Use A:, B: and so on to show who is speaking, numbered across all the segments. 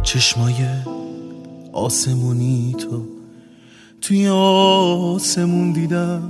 A: چشمای آسمونی تو توی آسمون دیدم،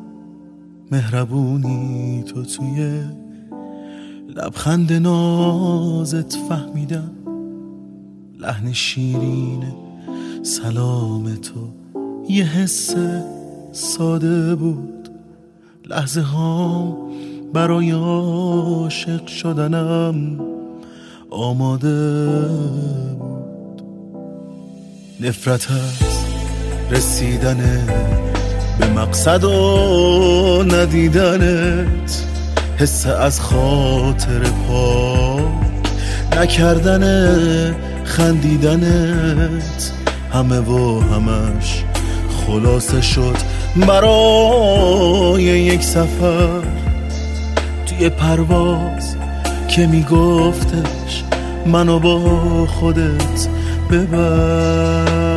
A: مهربونی تو توی لبخند نازت فهمیدم، لحن شیرین سلام تو یه حس ساده بود، لحظه هام برای عاشق شدنم آماده بود. نفرت از رسیدن به مقصد و ندیدنت، حس از خاطر پاک نکردن خندیدنت، همه و همش خلاصه شد برای یک سفر توی پرواز که میگفتش منو با خودت ببر.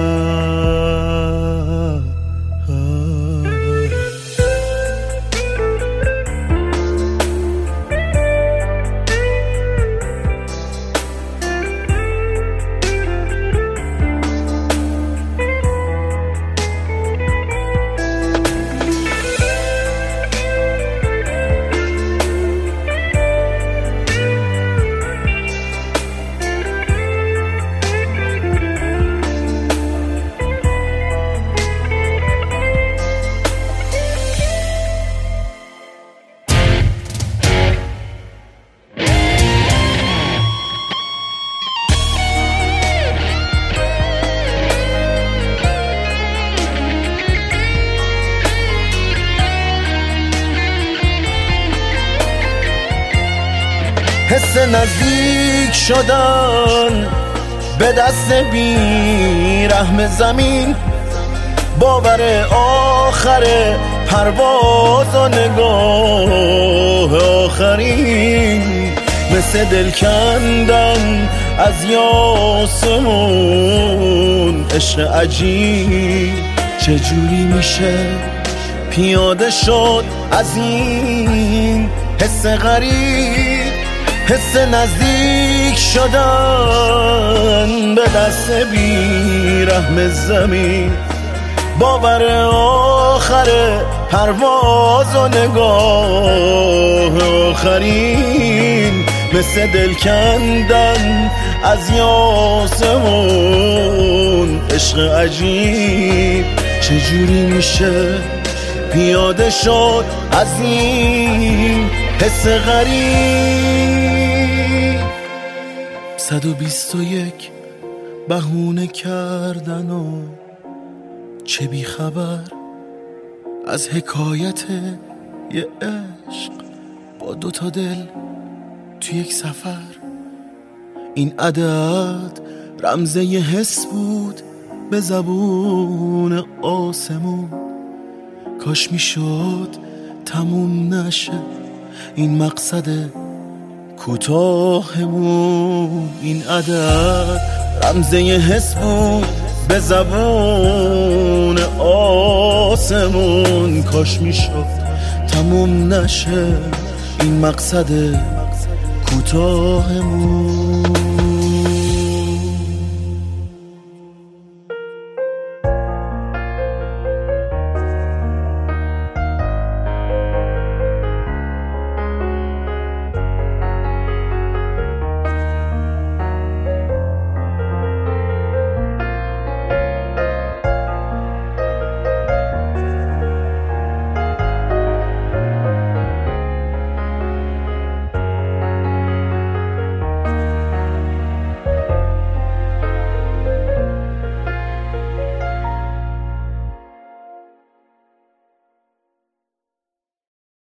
A: حس نزدیک شدن به دست بی رحم زمین، باور آخر پرواز و نگاه آخرین، مثل دل کندن از یاسمون عشق عجیب. چجوری میشه پیاده شد از این حس غریب، حس نزدیک شدن به دست بی رحم زمین، باور آخر پرواز و نگاه آخرین، مثل دل کندن از یاسمون عشق عجیب. چجوری میشه پیاده شد از این حس غریب؟ 121 بهونه کردن و چه بی خبر از حکایت یه عشق با 2 تا دل تو یک سفر. این عدد رمزه یه حس بود به زبون آسمون، کاش میشد تموم نشه این مقصد کوتاهمون. این عدد رمزه یه حس بود به زبون آسمون، کاش میشد تموم نشه این مقصد کوتاهمون.